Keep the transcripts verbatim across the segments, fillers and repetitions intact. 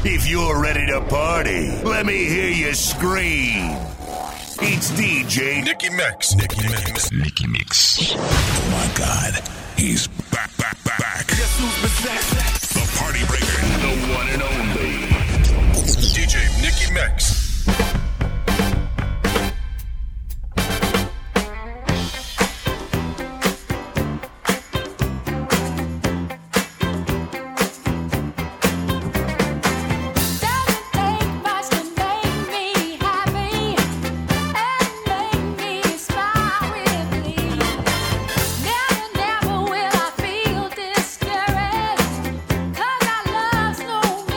If you're ready to party, let me hear you scream. It's D J Nicky Mix. Nicky Mix. Nicky Mix. Oh my God. He's back, back, back, back. Guess who's possessed? The party breaker. The one and only. D J Nicky Mix. Never will I feel discouraged, 'cause our love's no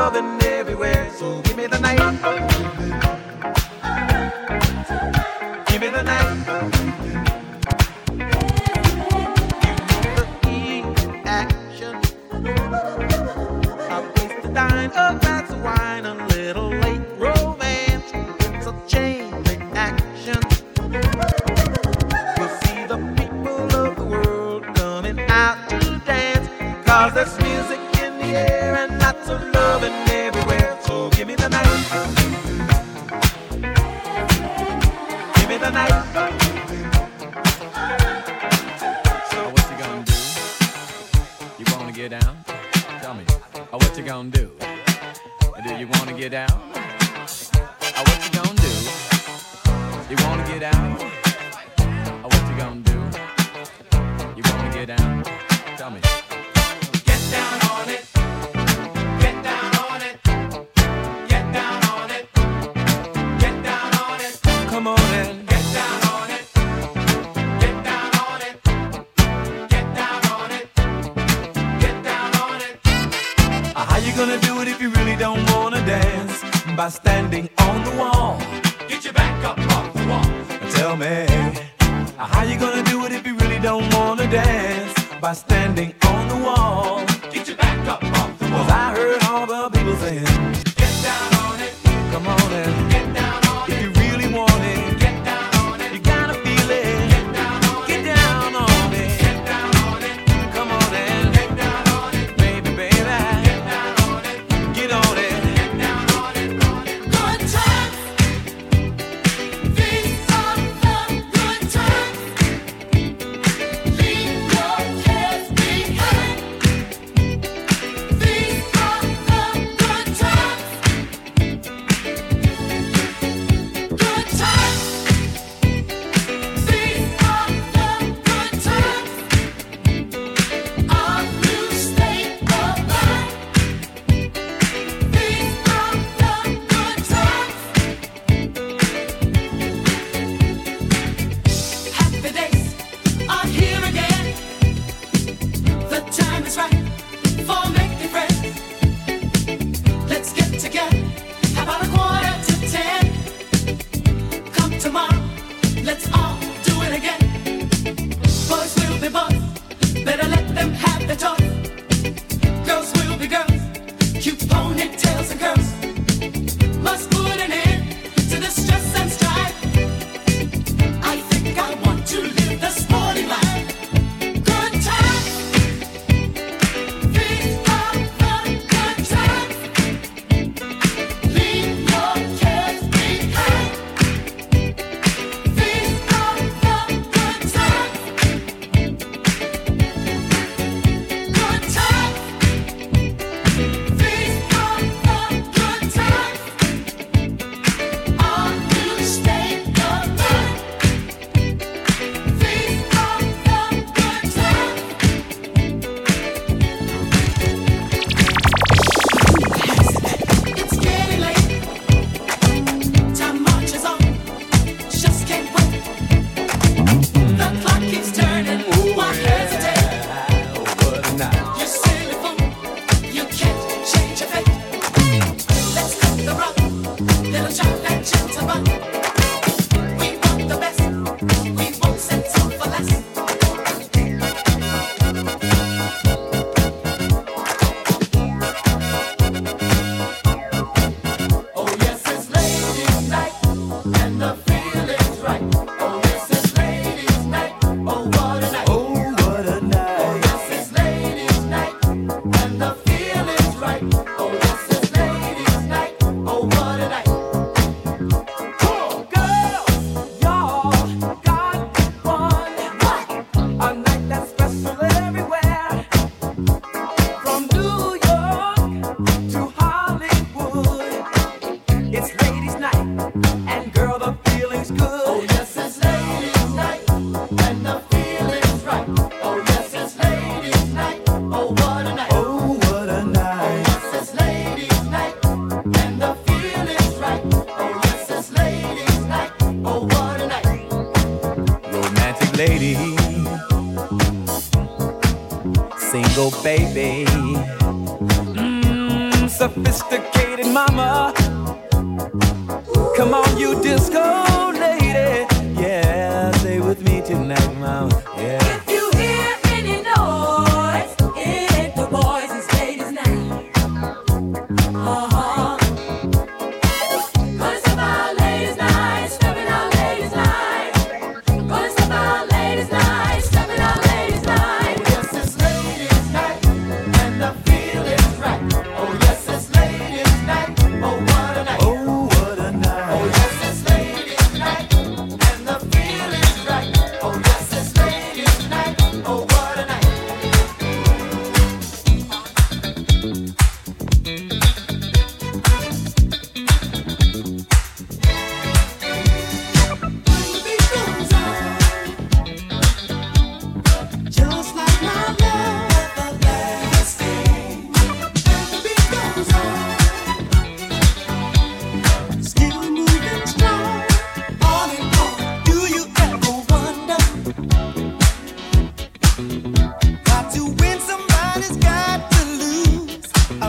loving everywhere. So give me the night. Give me the night. Dine, a glass of wine, a little late romance. It's a chain reaction. You'll see the people of the world coming out to dance, 'cause there's music in the air and lots of loving everywhere. So give me the night. Give me the night. So what you gonna do? You wanna get down? Tell me. Oh, what you gonna do? Do you wanna get out? Oh, what you gonna do? You wanna get out? Oh, what you gonna do? You wanna get out? Tell me. Get down on it. Get down on it. Get down on it. Get down on it. Come on in. Get down on it. Get down on it. Get down on it. Get down on it. Uh, how you gonna do it if you really don't wanna dance? By standing on the wall. Get your back up off the wall. Tell me, uh, how you gonna do it if you really don't wanna dance? By standing on the wall. Get your back up off the wall. 'Cause I heard all the people saying, get down on it. Come on in. Get down on it. If you really want it. Get down on it. You gotta feel it. Get down on it. Get down on it. Get down on it. Come on in. Get down on it. Baby, baby. Get down on it. Get on it. Get down on it. Good times. These are the good times. Leave your cares behind. These are the good times. Good times. These are the good times. Our new state of mind. These are the good times. Happy days are here again. The time is right for making friends. Let's get together. How about a quarter to ten? Come tomorrow, let's all do it again. Boys will be boys, better let them have their toys. Girls will be girls, cute ponytails and curls. Must put an end to the stress and strife. I think I want to live the sporty life. Good times. These are the good times. Leave your cares behind. These are the good times. Good times. These are the good sophisticated mama. Come on, you disco lady. Yeah, stay with me tonight, mama. Yeah. If you hear any noise, it ain't the boys, it's ladies night. Uh-huh. Gonna step out ladies night, stepping out ladies night. Gonna step out ladies night, stepping out ladies night. Oh, yes, it's ladies night, and the feeling's right. Oh, yes, it's ladies night. Oh, what a night. Oh, what a night. Oh, yes, it's ladies night, and the feeling's right. Oh, yes, it's ladies night. Oh, what a night. Just like my love, everlasting. The beat goes on, still moving strong, on and on. Do you ever wonder? Got to win, somebody's got to lose. A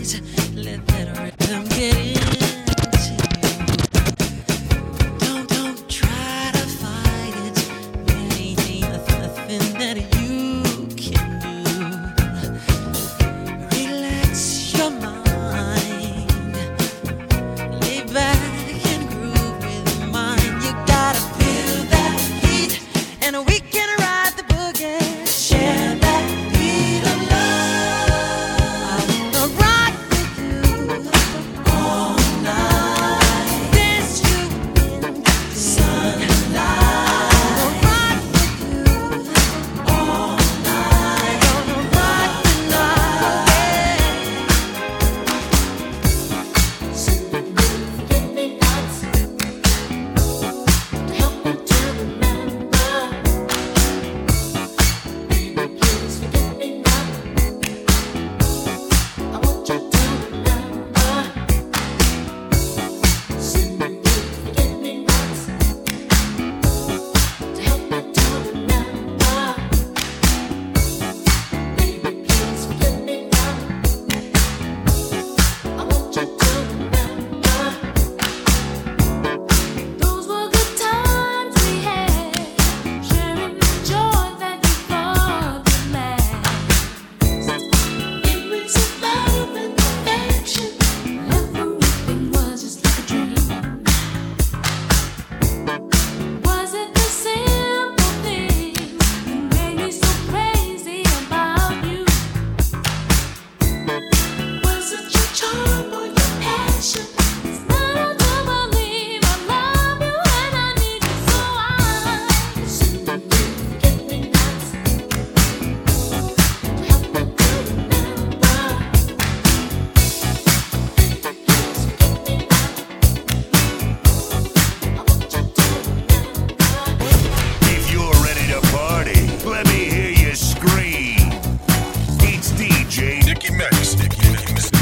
eyes. Let that rhythm get into you. Don't, don't try to fight it. There ain't nothing that you can do. Relax your mind. Lay back and groove with mine. You gotta feel that heat, and we can ride the boogie. Share that beat of love. I wanna rock with you all night. Dance you in the sunlight. I wanna rock with you all night. Gonna rock the night. Forget me nots to help me to remember. Baby, please forget me not. I want you to remember. Sending you forget me nots to help me to remember. Baby, please forget me not. I want you to remember. Those were good times we had, sharing the joy that we thought would last. Memories of love and affection, everything was just like a dream. Was it the simple things that made me so crazy about you? Was it your charm or your passion? It's not to believe I love you and I need you, so I'm sending you forget me nots to help me to remember. Please forget me not. I want you to remember. If you're ready to party, let me hear you scream. It's D J Nicky Max. Nicky Max.